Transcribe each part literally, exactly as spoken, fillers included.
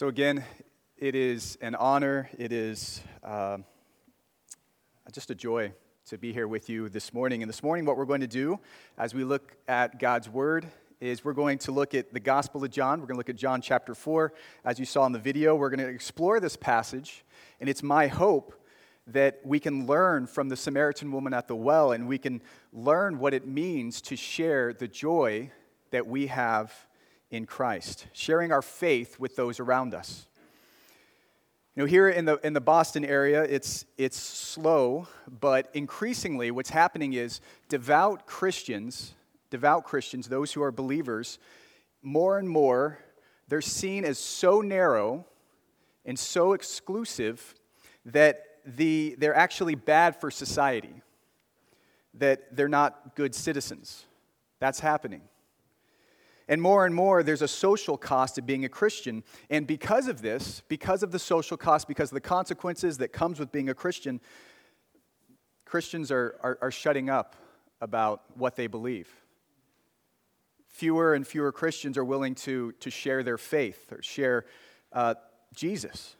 So again, it is an honor, it is uh, just a joy to be here with you this morning. And this morning what we're going to do as we look at God's Word is we're going to look at the Gospel of John. We're going to look at John chapter four. As you saw in the video, we're going to explore this passage, and it's my hope that we can learn from the Samaritan woman at the well, and we can learn what it means to share the joy that we have in Christ, sharing our faith with those around us. You know, here in the in the Boston area, it's it's slow, but increasingly what's happening is devout Christians, devout Christians, those who are believers, more and more, they're seen as so narrow and so exclusive that the they're actually bad for society, that they're not good citizens. That's happening. And more and more, there's a social cost of being a Christian. And because of this, because of the social cost, because of the consequences that comes with being a Christian, Christians are, are, are shutting up about what they believe. Fewer and fewer Christians are willing to, to share their faith or share uh, Jesus.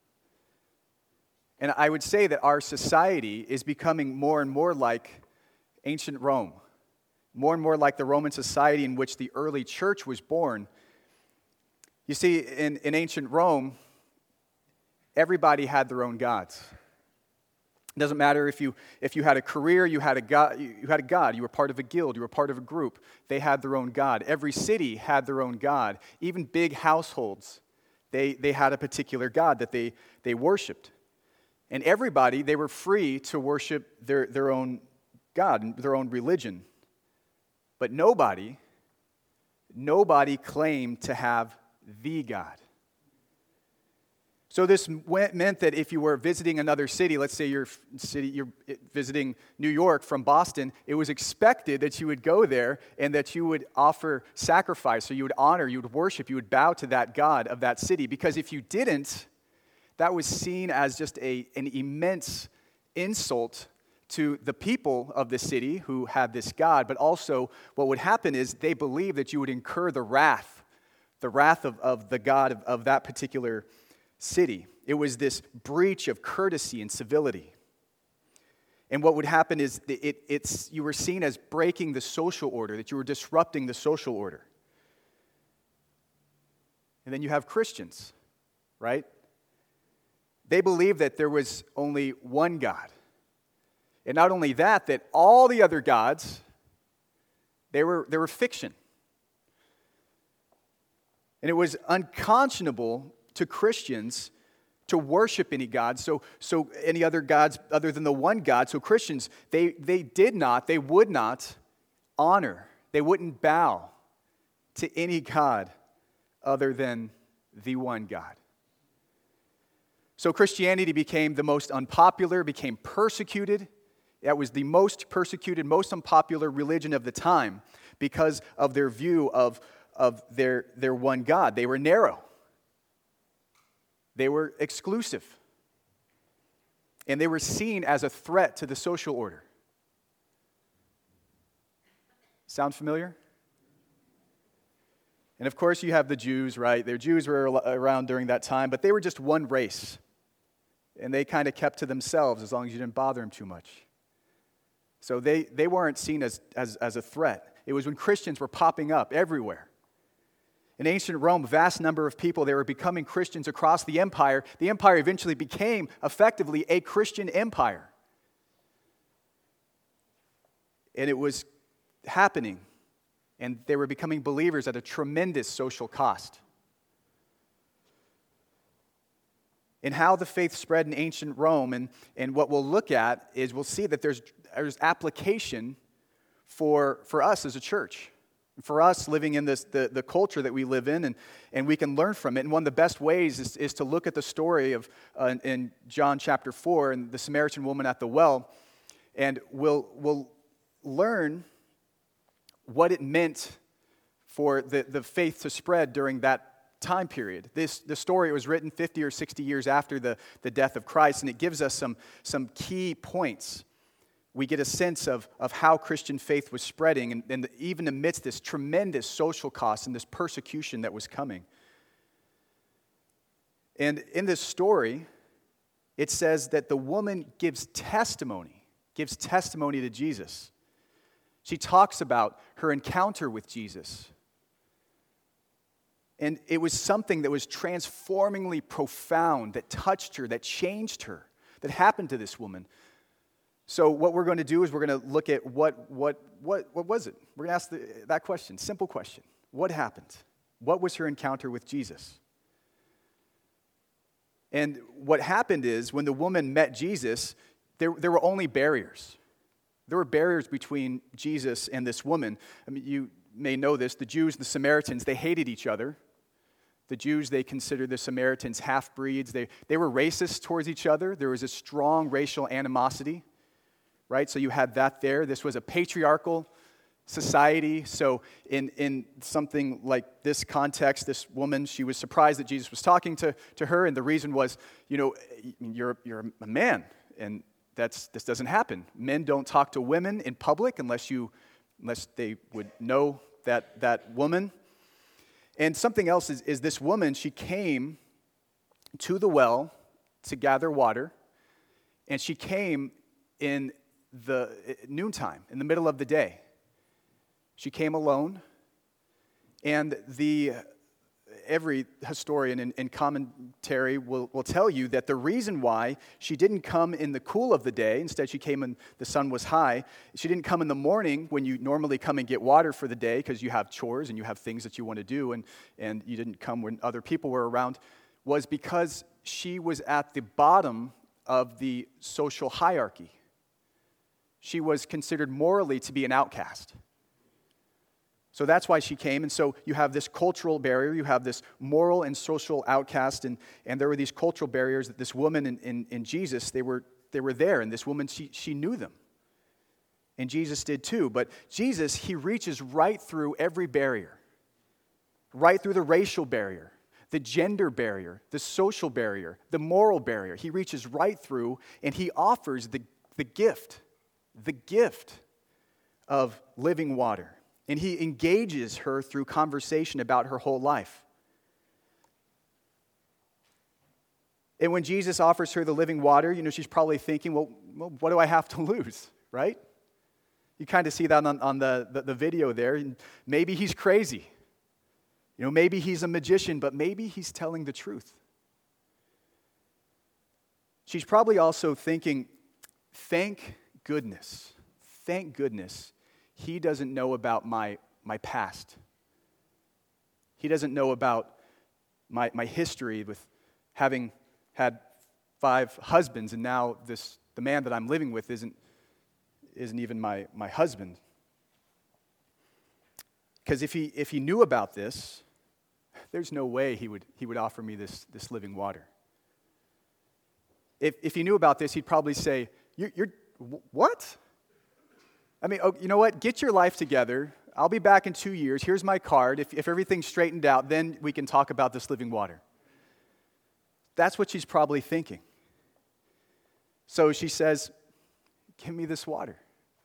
And I would say that our society is becoming more and more like ancient Rome. More and more like the Roman society in which the early church was born. You see, in, in ancient Rome, everybody had their own gods. It doesn't matter if you if you had a career, you had a god, you had a god, you were part of a guild, you were part of a group. They had their own god. Every city had their own god. Even big households, they, they had a particular god that they, they worshipped. And everybody, they were free to worship their, their own god, their own religion. But nobody, nobody claimed to have the God. So this meant that if you were visiting another city, let's say you're city, you're visiting New York from Boston, it was expected that you would go there and that you would offer sacrifice, so you would honor, you would worship, you would bow to that God of that city. Because if you didn't, that was seen as just a, an immense insult to the people of the city who had this God, but also what would happen is they believed that you would incur the wrath, the wrath of, of the God of, of that particular city. It was this breach of courtesy and civility. And what would happen is it, it's you were seen as breaking the social order, that you were disrupting the social order. And then you have Christians, right? They believed that there was only one God. And not only that, that all the other gods, they were, they were fiction. And it was unconscionable to Christians to worship any god, so, so any other gods other than the one God. So Christians, they, they did not, they would not honor, they wouldn't bow to any god other than the one God. So Christianity became the most unpopular, became persecuted. That was the most persecuted, most unpopular religion of the time because of their view of, of their, their one God. They were narrow. They were exclusive. And they were seen as a threat to the social order. Sound familiar? And of course you have the Jews, right? The Jews were around during that time, but they were just one race. And they kind of kept to themselves as long as you didn't bother them too much. So they, they weren't seen as, as, as a threat. It was when Christians were popping up everywhere. In ancient Rome, a vast number of people, they were becoming Christians across the empire. The empire eventually became effectively a Christian empire. And it was happening. And they were becoming believers at a tremendous social cost. And how the faith spread in ancient Rome, and, and what we'll look at is we'll see that there's, there's application for, for us as a church, for us living in this the, the culture that we live in, and, and we can learn from it. And one of the best ways is, is to look at the story of uh, in John chapter four and the Samaritan woman at the well, and we'll, we'll learn what it meant for the, the faith to spread during that time period. This the story was written fifty or sixty years after the, the death of Christ, and it gives us some, some key points. We get a sense of, of how Christian faith was spreading, and, and even amidst this tremendous social cost and this persecution that was coming. And in this story, it says that the woman gives testimony, gives testimony to Jesus. She talks about her encounter with Jesus. And it was something that was transformingly profound, that touched her, that changed her, that happened to this woman. So what we're going to do is we're going to look at what what what what was it? We're going to ask the, that question, simple question. What happened? What was her encounter with Jesus? And what happened is when the woman met Jesus, there, there were only barriers. There were barriers between Jesus and this woman. I mean, you may know this. The Jews and the Samaritans, they hated each other. The Jews, they considered the Samaritans half-breeds. They, they were racist towards each other. There was a strong racial animosity, right? So you had that there. This was a patriarchal society. So in, in something like this context, this woman, she was surprised that Jesus was talking to, to her, and the reason was, you know, you're, you're a man, and that's this doesn't happen. Men don't talk to women in public unless you unless they would know that that woman. And something else is, is this woman, she came to the well to gather water, and she came in the noontime, in the middle of the day. She came alone, and the every historian and, and commentary will, will tell you that the reason why she didn't come in the cool of the day, instead she came when the sun was high, she didn't come in the morning when you normally come and get water for the day because you have chores and you have things that you want to do, and, and you didn't come when other people were around, was because she was at the bottom of the social hierarchy. She was considered morally to be an outcast. So that's why she came. And so you have this cultural barrier, you have this moral and social outcast, and, and there were these cultural barriers that this woman in, in, in Jesus, they were, they were there, and this woman, she, she knew them. And Jesus did too. But Jesus, he reaches right through every barrier, right through the racial barrier, the gender barrier, the social barrier, the moral barrier. He reaches right through, and he offers the, the gift, the gift of living water. And he engages her through conversation about her whole life. And when Jesus offers her the living water, you know, she's probably thinking, well, well what do I have to lose, right? You kind of see that on, on the, the, the video there. And maybe he's crazy. You know, maybe he's a magician, but maybe he's telling the truth. She's probably also thinking, thank goodness, thank goodness he doesn't know about my, my past. He doesn't know about my, my history with having had five husbands, and now this the man that I'm living with isn't, isn't even my, my husband. Because if he if he knew about this, there's no way he would he would offer me this, this living water. If if he knew about this, he'd probably say, you're, you're what? I mean, oh, you know what? Get your life together. I'll be back in two years. Here's my card. If, if everything's straightened out, then we can talk about this living water. That's what she's probably thinking. So she says, give me this water.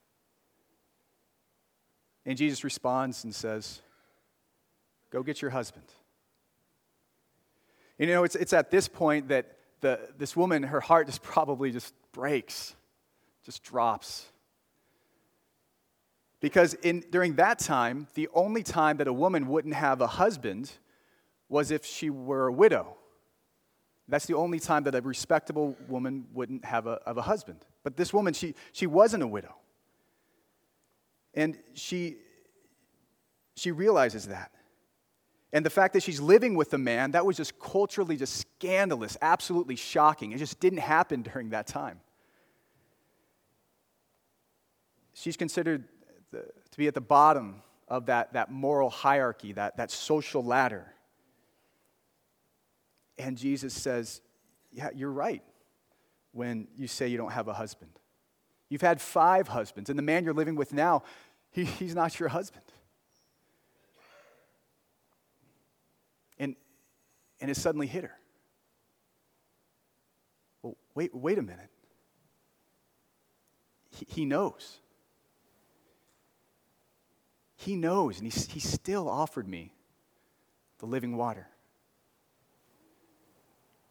And Jesus responds and says, go get your husband. You know, it's, it's at this point that the, this woman, her heart just probably just breaks, just drops. Because in, during that time, the only time that a woman wouldn't have a husband was if she were a widow. That's the only time that a respectable woman wouldn't have a, have a husband. But this woman, she, she wasn't a widow. And she, she realizes that. And the fact that she's living with a man, that was just culturally just scandalous, absolutely shocking. It just didn't happen during that time. She's considered The, to be at the bottom of that, that moral hierarchy, that, that social ladder. And Jesus says, yeah, you're right when you say you don't have a husband. You've had five husbands, and the man you're living with now, he, he's not your husband. And, and it suddenly hit her. Well, wait, wait a minute. He, he knows. He knows, and he, he still offered me the living water.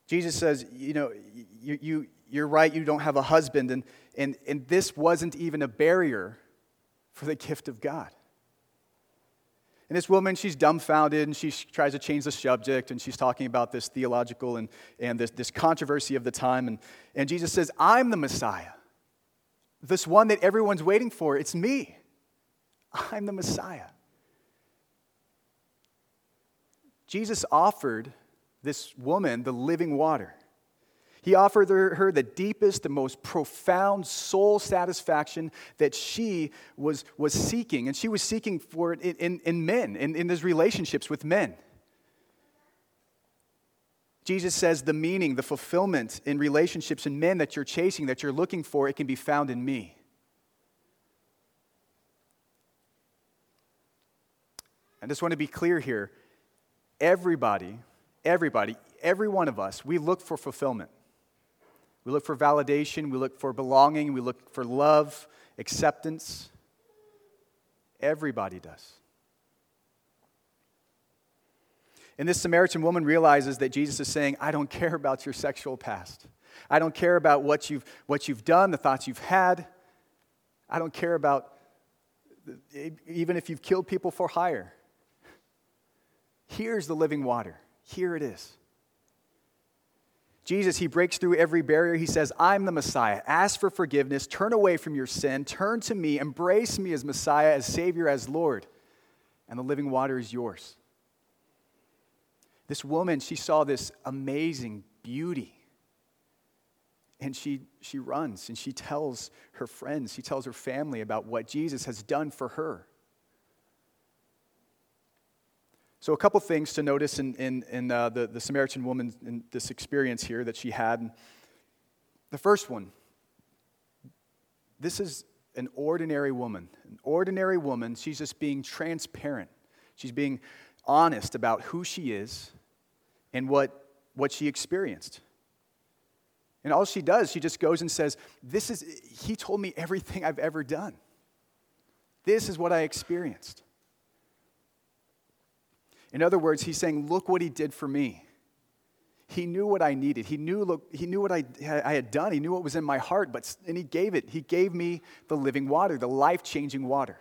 Jesus says, you know, you, you, you're right, you don't have a husband, and, and, and this wasn't even a barrier for the gift of God. And this woman, she's dumbfounded, and she tries to change the subject, and she's talking about this theological and, and this, this controversy of the time, and, and Jesus says, I'm the Messiah. This one that everyone's waiting for, it's me. I'm the Messiah. Jesus offered this woman the living water. He offered her, her the deepest, the most profound soul satisfaction that she was, was seeking. And she was seeking for it in, in, in men, in, in those relationships with men. Jesus says the meaning, the fulfillment in relationships in men that you're chasing, that you're looking for, it can be found in me. I just want to be clear here. Everybody, everybody, every one of us, we look for fulfillment. We look for validation, we look for belonging, we look for love, acceptance. Everybody does. And this Samaritan woman realizes that Jesus is saying, I don't care about your sexual past. I don't care about what you've, what you've done, the thoughts you've had. I don't care about even if you've killed people for hire. Here's the living water. Here it is. Jesus, he breaks through every barrier. He says, I'm the Messiah. Ask for forgiveness. Turn away from your sin. Turn to me. Embrace me as Messiah, as Savior, as Lord. And the living water is yours. This woman, she saw this amazing beauty. And she, she runs and she tells her friends, she tells her family about what Jesus has done for her. So a couple things to notice in, in, in uh, the, the Samaritan woman, in this experience here that she had. The first one, this is an ordinary woman. An ordinary woman, she's just being transparent. She's being honest about who she is and what, what she experienced. And all she does, she just goes and says, "This is, he told me everything I've ever done. This is what I experienced." In other words, he's saying, look what he did for me. He knew what I needed. He knew, look, he knew what I, I had done. He knew what was in my heart, but and he gave it. He gave me the living water, the life-changing water.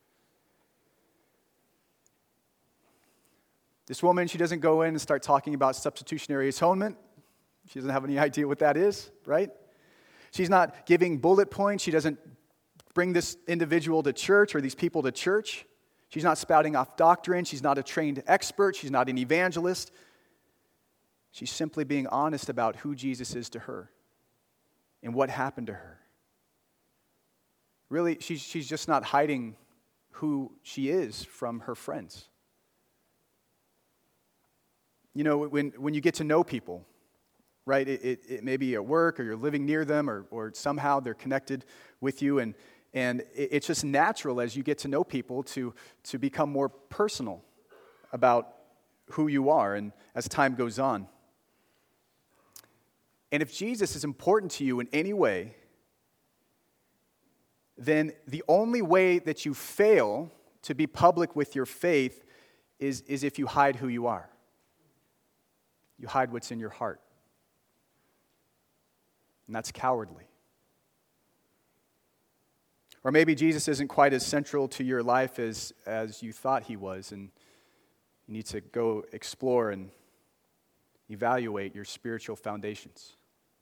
This woman, she doesn't go in and start talking about substitutionary atonement. She doesn't have any idea what that is, right? She's not giving bullet points. She doesn't bring this individual to church or these people to church. She's not spouting off doctrine. She's not a trained expert. She's not an evangelist. She's simply being honest about who Jesus is to her and what happened to her. Really, she's, she's just not hiding who she is from her friends. You know, when, when you get to know people, right, it, it, it may be at work or you're living near them or, or somehow they're connected with you, and And it's just natural as you get to know people to, to become more personal about who you are and as time goes on. And if Jesus is important to you in any way, then the only way that you fail to be public with your faith is, is if you hide who you are. You hide what's in your heart. And that's cowardly. Or maybe Jesus isn't quite as central to your life as, as you thought he was, and you need to go explore and evaluate your spiritual foundations.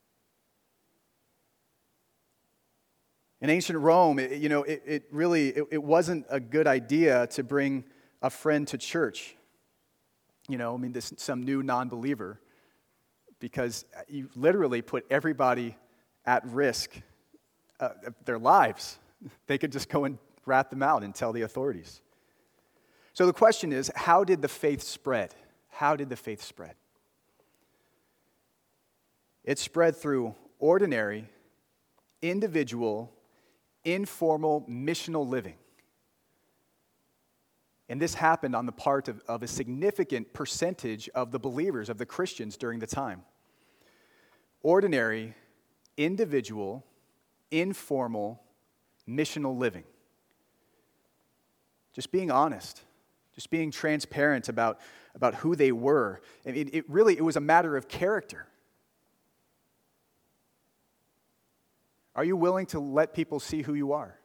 In ancient Rome, it, you know, it, it really, it, it wasn't a good idea to bring a friend to church. You know, I mean, this some new non-believer, because you literally put everybody at risk uh, of their lives. They could just go and rat them out and tell the authorities. So the question is, how did the faith spread? How did the faith spread? It spread through ordinary, individual, informal, missional living. And this happened on the part of, of a significant percentage of the believers, of the Christians during the time. Ordinary, individual, informal, missional living. Just being honest. Just being transparent about, about who they were. And it, it really, it was a matter of character. Are you willing to let people see who you are?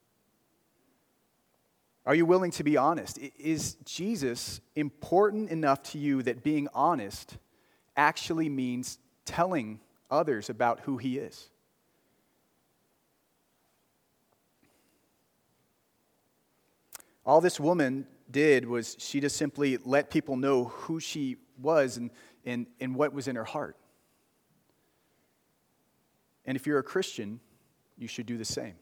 Are you willing to be honest? Is Jesus important enough to you that being honest actually means telling others about who he is? All this woman did was she just simply let people know who she was and, and, and what was in her heart. And if you're a Christian, you should do the same.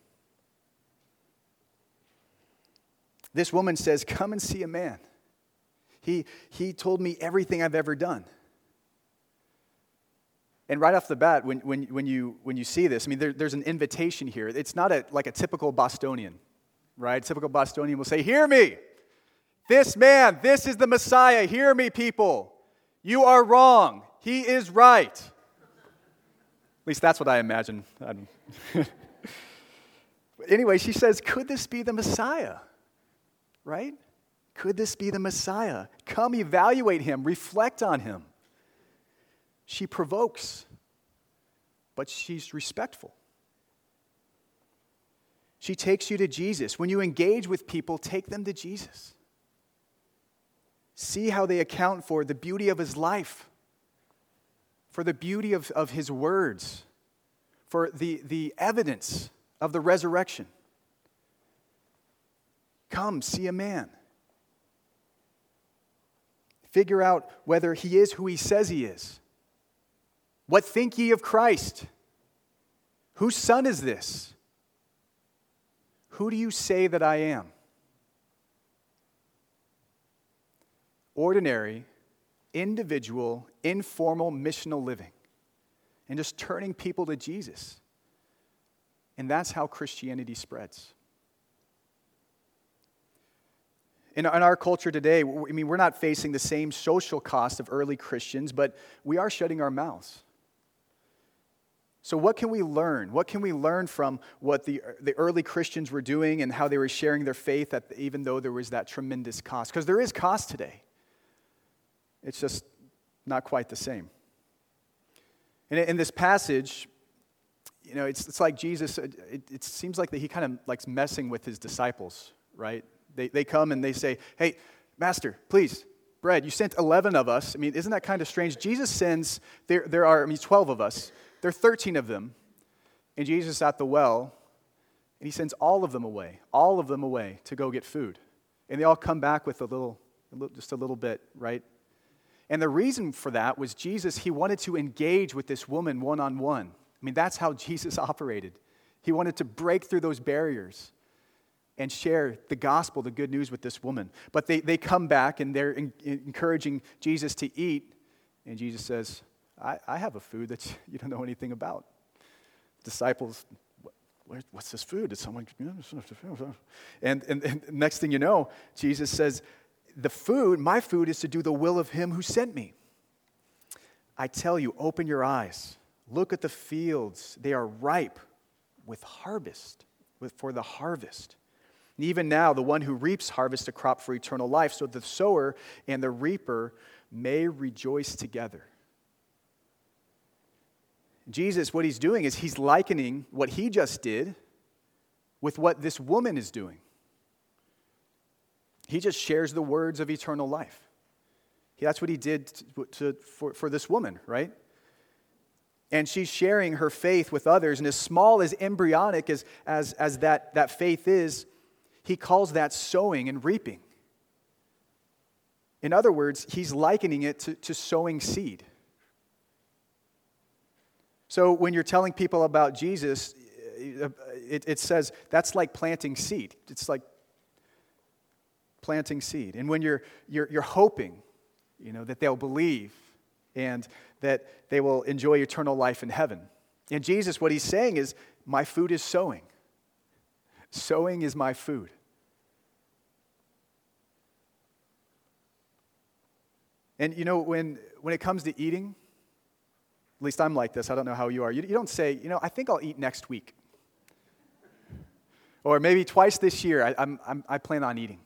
This woman says, come and see a man. He, he told me everything I've ever done. And right off the bat, when, when, when, you, when you see this, I mean, there, there's an invitation here. It's not a, like a typical Bostonian, right? A typical Bostonian will say, hear me. This man, this is the Messiah. Hear me, people. You are wrong. He is right. At least that's what I imagine. I don't Anyway, she says, could this be the Messiah? Right? Could this be the Messiah? Come evaluate him, reflect on him. She provokes, but she's respectful. She takes you to Jesus. When you engage with people, take them to Jesus. See how they account for the beauty of his life, for the beauty of, of his words, for the, the evidence of the resurrection. Come, see a man. Figure out whether he is who he says he is. What think ye of Christ? Whose son is this? Who do you say that I am? Ordinary, individual, informal, missional living. And just turning people to Jesus. And that's how Christianity spreads. In our culture today, I mean, we're not facing the same social cost of early Christians, but we are shutting our mouths. So what can we learn? What can we learn from what the, the early Christians were doing and how they were sharing their faith, at, even though there was that tremendous cost? Because there is cost today. It's just not quite the same. And in this passage, you know, it's, it's like Jesus, it, it seems like that he kind of likes messing with his disciples, right? They, they come and they say, hey, Master, please, bread, you sent eleven of us. I mean, isn't that kind of strange? Jesus sends, there, there are, I mean, twelve of us. There are thirteen of them. And Jesus is at the well, and he sends all of them away, all of them away to go get food. And they all come back with a little, a little just a little bit, right? And the reason for that was Jesus, he wanted to engage with this woman one-on-one. I mean, that's how Jesus operated. He wanted to break through those barriers and share the gospel, the good news with this woman. But they, they come back and they're in, in encouraging Jesus to eat. And Jesus says, I, I have a food that you don't know anything about. Disciples, what, what's this food? Did someone... And, and, and next thing you know, Jesus says, the food, my food is to do the will of him who sent me. I tell you, open your eyes. Look at the fields. They are ripe with harvest, with, for the harvest. And even now, the one who reaps harvests a crop for eternal life, so the sower and the reaper may rejoice together. Jesus, what he's doing is he's likening what he just did with what this woman is doing. He just shares the words of eternal life. That's what he did to, to, for, for this woman, right? And she's sharing her faith with others. And as small, as embryonic as, as, as that, that faith is, he calls that sowing and reaping. In other words, he's likening it to, to sowing seed. So when you're telling people about Jesus, it, it says that's like planting seed. It's like planting seed. And when you're, you're, you're hoping, you know, that they'll believe and that they will enjoy eternal life in heaven. And Jesus, what he's saying is, my food is sowing. Sowing is my food. And you know, when, when it comes to eating, at least I'm like this, I don't know how you are. You, you don't say, you know, I think I'll eat next week. Or maybe twice this year, I, I'm, I'm, I plan on eating.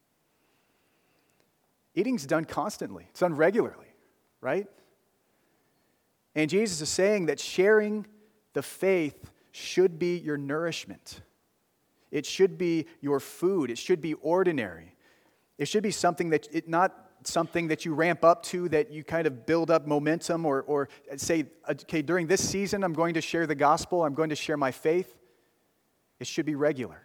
Eating's done constantly. It's done regularly, right? And Jesus is saying that sharing the faith should be your nourishment. It should be your food. It should be ordinary. It should be something that, it not something that you ramp up to, that you kind of build up momentum or, or say, okay, during this season, I'm going to share the gospel, I'm going to share my faith. It should be regular.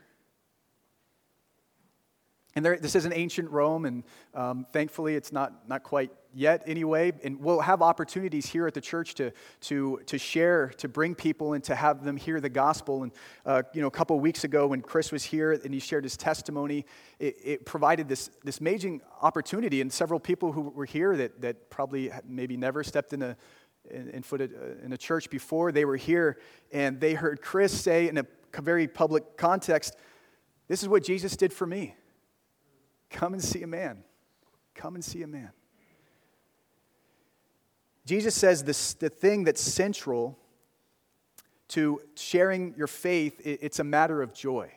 And there, this is an ancient Rome, and um, thankfully it's not, not quite yet anyway. And we'll have opportunities here at the church to to to share, to bring people and to have them hear the gospel. And uh, you know, a couple of weeks ago when Chris was here and he shared his testimony, it, it provided this this amazing opportunity. And several people who were here that that probably maybe never stepped in a in, in foot in a church before, they were here and they heard Chris say in a very public context, "This is what Jesus did for me. Come and see a man. Come and see a man." Jesus says this, the thing that's central to sharing your faith, it's a matter of joy.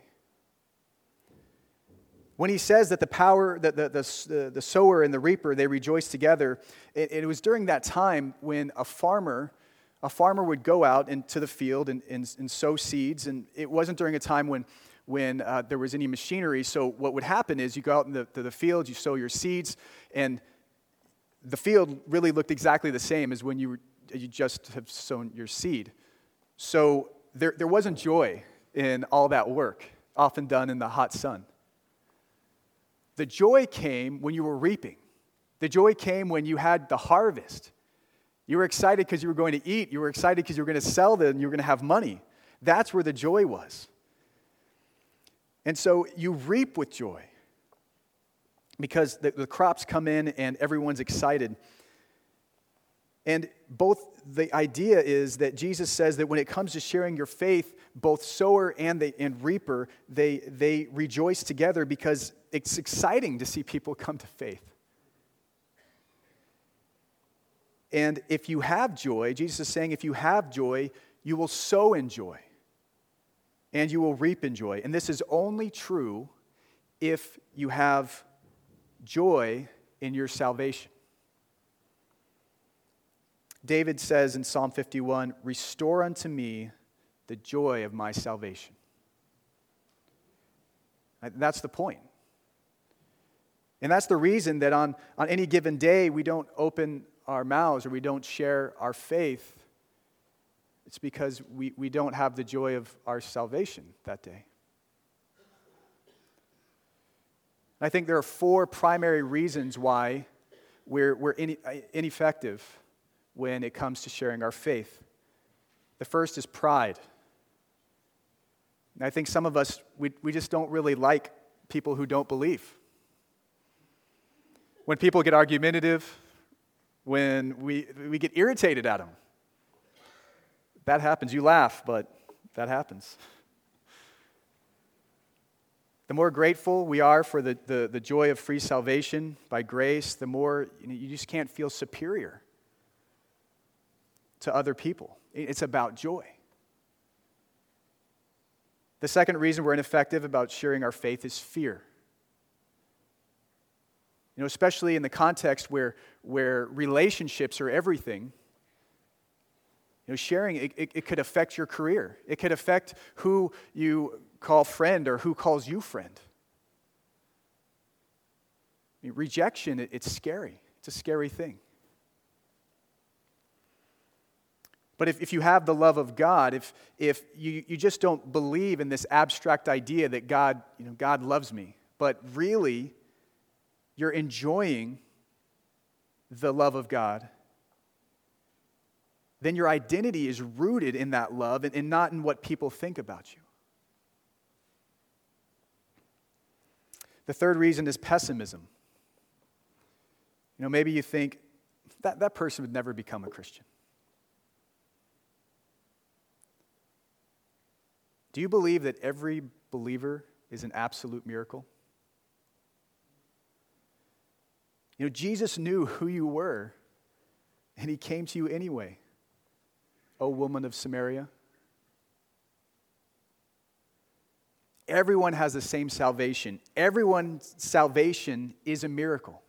When he says that the power, that the, the, the sower and the reaper, they rejoice together, it, it was during that time when a farmer, a farmer would go out into the field and, and, and sow seeds, and it wasn't during a time when when uh, there was any machinery. So what would happen is you go out in the, to the field, you sow your seeds, and the field really looked exactly the same as when you, were, you just have sown your seed. So there, there wasn't joy in all that work, often done in the hot sun. The joy came when you were reaping. The joy came when you had the harvest. You were excited because you were going to eat. You were excited because you were going to sell them and you were going to have money. That's where the joy was. And so you reap with joy because the, the crops come in and everyone's excited. And both the idea is that Jesus says that when it comes to sharing your faith, both sower and the and reaper, they they rejoice together because it's exciting to see people come to faith. And if you have joy, Jesus is saying if you have joy, you will sow in joy. And you will reap in joy. And this is only true if you have joy in your salvation. David says in Psalm fifty-one, "Restore unto me the joy of my salvation." That's the point. And that's the reason that on, on any given day we don't open our mouths or we don't share our faith. It's because we, we don't have the joy of our salvation that day. I think there are four primary reasons why we're, we're in, ineffective when it comes to sharing our faith. The first is pride. And I think some of us, we, we just don't really like people who don't believe. When people get argumentative, when we, we get irritated at them, that happens. You laugh, but that happens. The more grateful we are for the, the, the joy of free salvation by grace, the more you know, you just can't feel superior to other people. It's about joy. The second reason we're ineffective about sharing our faith is fear. You know, especially in the context where, where relationships are everything. You know, sharing, it, it, it could affect your career. It could affect who you call friend or who calls you friend. I mean, rejection, it, it's scary. It's a scary thing. But if, if you have the love of God, if, if you, you just don't believe in this abstract idea that God, you know, God loves me, but really you're enjoying the love of God, then your identity is rooted in that love and, and not in what people think about you. The third reason is pessimism. You know, maybe you think that that person would never become a Christian. Do you believe that every believer is an absolute miracle? You know, Jesus knew who you were, and he came to you anyway. O woman of Samaria. Everyone has the same salvation. Everyone's salvation is a miracle.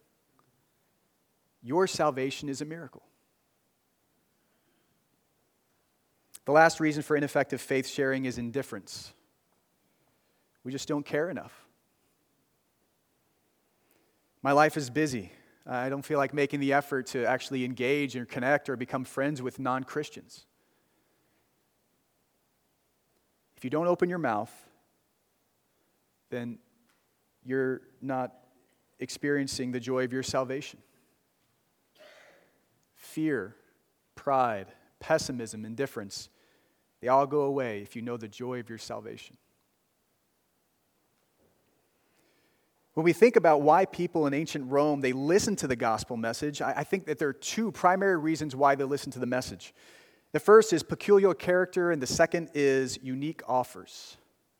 Your salvation is a miracle. The last reason for ineffective faith sharing is indifference. We just don't care enough. My life is busy. I don't feel like making the effort to actually engage or connect or become friends with non-Christians. If you don't open your mouth, then you're not experiencing the joy of your salvation. Fear, pride, pessimism, indifference, they all go away if you know the joy of your salvation. When we think about why people in ancient Rome, they listened to the gospel message, I, I think that there are two primary reasons why they listened to the message. The first is peculiar character, and the second is unique offers.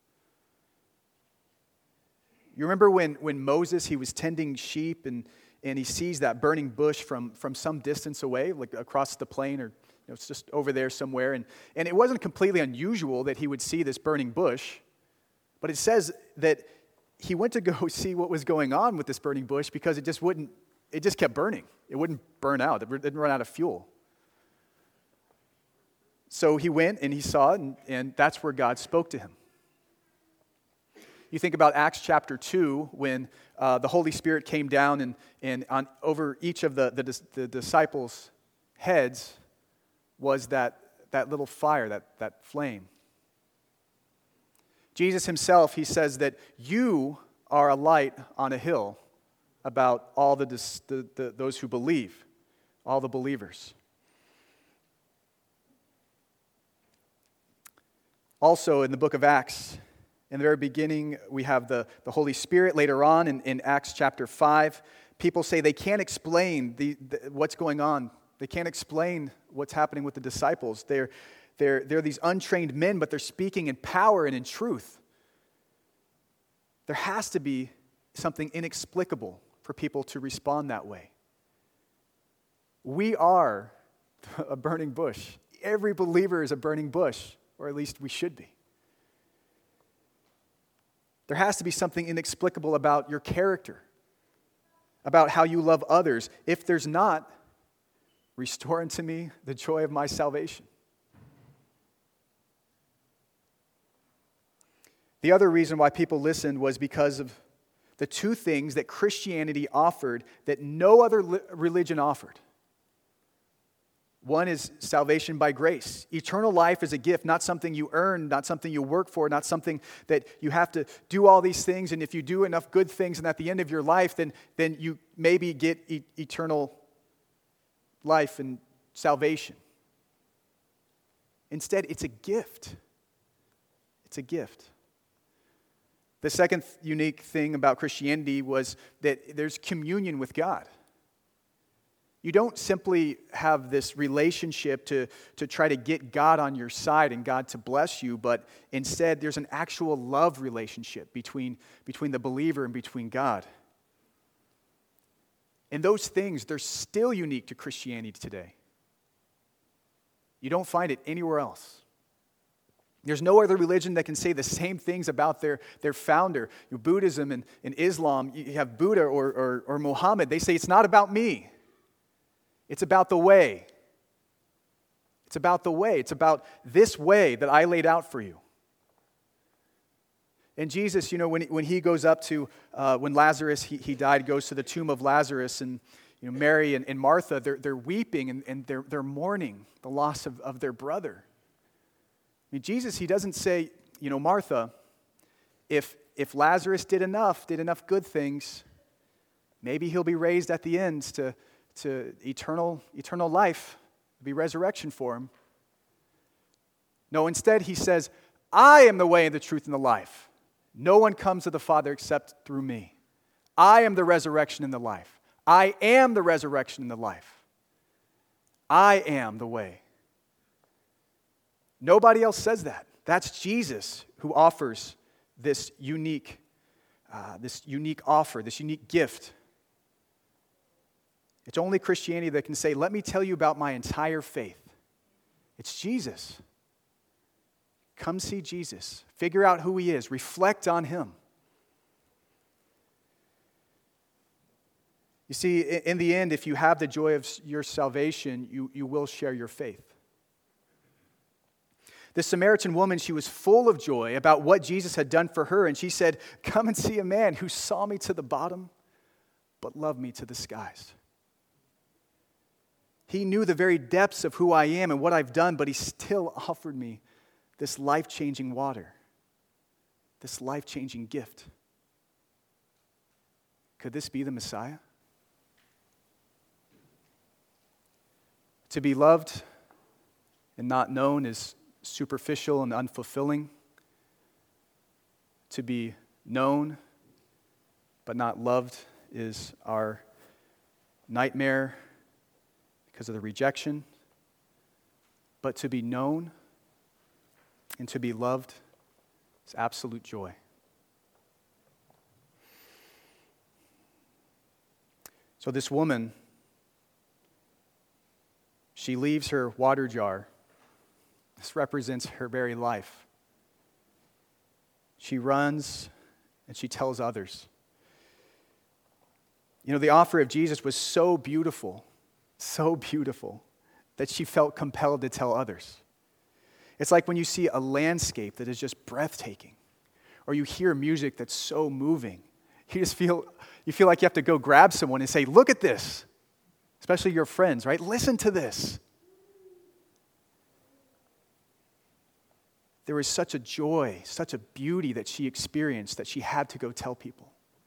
You remember when, when Moses, he was tending sheep, and, and he sees that burning bush from, from some distance away, like across the plain, or you know, it's just over there somewhere. And, and it wasn't completely unusual that he would see this burning bush, but it says that he went to go see what was going on with this burning bush because it just wouldn't, it just kept burning. It wouldn't burn out. It didn't run out of fuel. So he went and he saw it, and, and that's where God spoke to him. You think about Acts chapter two, when uh, the Holy Spirit came down and, and on, over each of the, the, the disciples' heads was that, that little fire, that, that flame. Jesus himself, he says that you are a light on a hill about all the, the, the those who believe, all the believers. Also in the book of Acts, in the very beginning, we have the, the Holy Spirit. Later on in, in Acts chapter five, people say they can't explain the, the, what's going on. They can't explain what's happening with the disciples. They're They're, they're these untrained men, but they're speaking in power and in truth. There has to be something inexplicable for people to respond that way. We are a burning bush. Every believer is a burning bush, or at least we should be. There has to be something inexplicable about your character, about how you love others. If there's not, restore unto me the joy of my salvation. The other reason why people listened was because of the two things that Christianity offered that no other religion offered. One is salvation by grace. Eternal life is a gift, not something you earn, not something you work for, not something that you have to do all these things, and if you do enough good things and at the end of your life, then, then you maybe get e- eternal life and salvation. Instead, it's a gift. It's a gift. The second unique thing about Christianity was that there's communion with God. You don't simply have this relationship to, to try to get God on your side and God to bless you, but instead there's an actual love relationship between, between the believer and between God. And those things, they're still unique to Christianity today. You don't find it anywhere else. There's no other religion that can say the same things about their, their founder. You know, Buddhism and, and Islam, you have Buddha or, or, or Muhammad. They say it's not about me. It's about the way. It's about the way. It's about this way that I laid out for you. And Jesus, you know, when, when he goes up to, uh, when Lazarus, he, he died, goes to the tomb of Lazarus, and you know, Mary and, and Martha, they're, they're weeping and, and they're, they're mourning the loss of, of their brother. I mean, Jesus, he doesn't say, you know, Martha, if if Lazarus did enough, did enough good things, maybe he'll be raised at the end to, to eternal, eternal life, be resurrection for him. No, instead he says, I am the way and the truth and the life. No one comes to the Father except through me. I am the resurrection and the life. I am the resurrection and the life. I am the way. Nobody else says that. That's Jesus who offers this unique, uh, this unique offer, this unique gift. It's only Christianity that can say, let me tell you about my entire faith. It's Jesus. Come see Jesus. Figure out who he is. Reflect on him. You see, in the end, if you have the joy of your salvation, you, you will share your faith. The Samaritan woman, she was full of joy about what Jesus had done for her, and she said, "Come and see a man who saw me to the bottom, but loved me to the skies." He knew the very depths of who I am and what I've done, but he still offered me this life-changing water, this life-changing gift. Could this be the Messiah? To be loved and not known is superficial and unfulfilling. To be known but not loved is our nightmare because of the rejection. But to be known and to be loved is absolute joy. So this woman, she leaves her water jar. This represents her very life. She runs and she tells others. You know, the offer of Jesus was so beautiful, so beautiful, that she felt compelled to tell others. It's like when you see a landscape that is just breathtaking, or you hear music that's so moving. You just feel, you feel like you have to go grab someone and say, "Look at this." Especially your friends, right? Listen to this. There was such a joy, such a beauty that she experienced that she had to go tell people.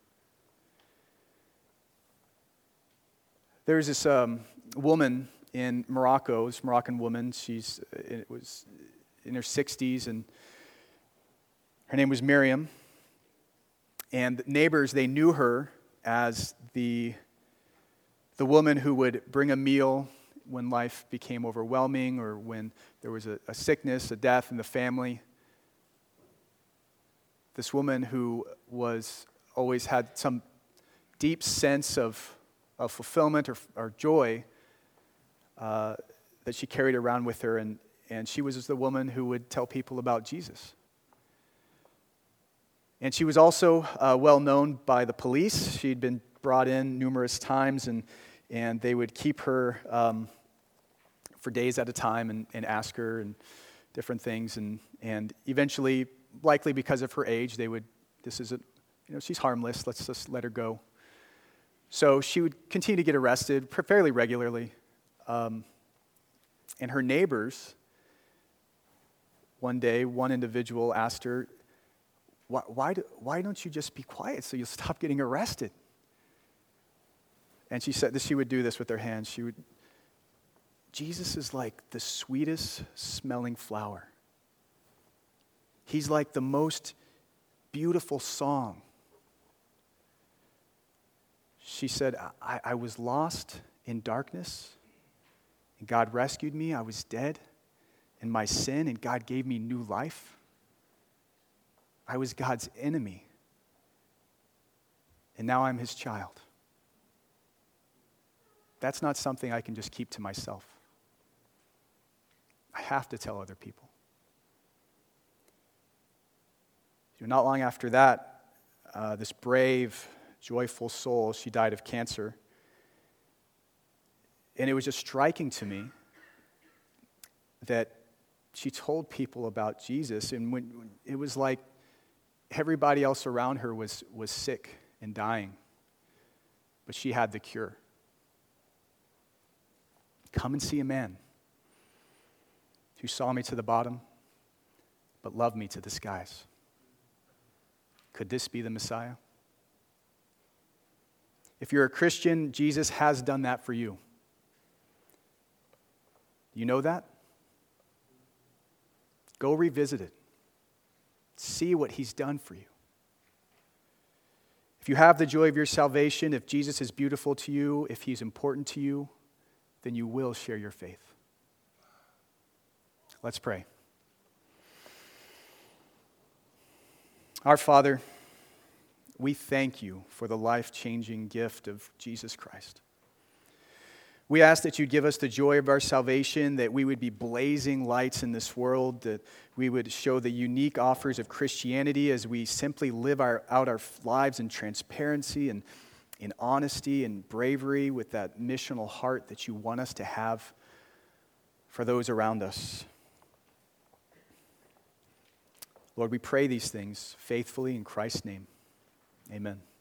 There's this um, woman in Morocco, this Moroccan woman. She's it was in her sixties, and her name was Miriam. And neighbors, they knew her as the the woman who would bring a meal when life became overwhelming or when there was a, a sickness, a death in the family. This woman who was always had some deep sense of, of fulfillment or, or joy uh, that she carried around with her, and, and she was the woman who would tell people about Jesus. And she was also uh, well known by the police. She'd been brought in numerous times, and and they would keep her um, for days at a time and, and ask her and different things, and and eventually, likely because of her age, they would, this isn't, you know, she's harmless, let's just let her go. So she would continue to get arrested fairly regularly, um, and her neighbors, one day, one individual asked her, why, why, do, why don't you just be quiet so you'll stop getting arrested? And she said that she would do this with her hands. She would, Jesus is like the sweetest smelling flower. He's like the most beautiful song. She said, I, I was lost in darkness, and God rescued me. I was dead in my sin, and God gave me new life. I was God's enemy, and now I'm his child. That's not something I can just keep to myself. I have to tell other people. Not long after that, uh, this brave, joyful soul, she died of cancer. And it was just striking to me that she told people about Jesus, and when, when it was like everybody else around her was, was sick and dying, but she had the cure. Come and see a man who saw me to the bottom, but loved me to the skies. Could this be the Messiah? If you're a Christian, Jesus has done that for you. You know that? Go revisit it. See what he's done for you. If you have the joy of your salvation, if Jesus is beautiful to you, if he's important to you, then you will share your faith. Let's pray. Our Father, we thank you for the life-changing gift of Jesus Christ. We ask that you give us the joy of our salvation, that we would be blazing lights in this world, that we would show the unique offers of Christianity as we simply live our, out our lives in transparency and in honesty and bravery with that missional heart that you want us to have for those around us. Lord, we pray these things faithfully in Christ's name. Amen.